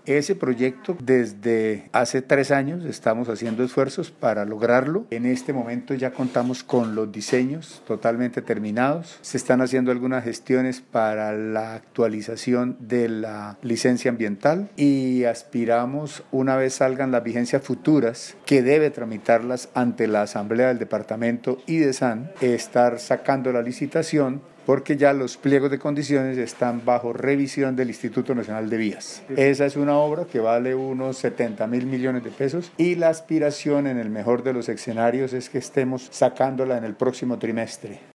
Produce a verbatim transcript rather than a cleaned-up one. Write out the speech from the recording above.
Ese proyecto desde hace tres años estamos haciendo esfuerzos para lograrlo. En este momento ya contamos con los diseños totalmente terminados. Se están haciendo algunas gestiones para la actualización de la licencia ambiental y aspiramos, una vez salgan las vigencias futuras, que debe tramitarlas ante la Asamblea del Departamento y de S A N, estar sacando la licitación porque ya los pliegos de condiciones están bajo revisión del Instituto Nacional de Vías. Esa es una obra que vale unos setenta mil millones de pesos y la aspiración en el mejor de los escenarios es que estemos sacándola en el próximo trimestre.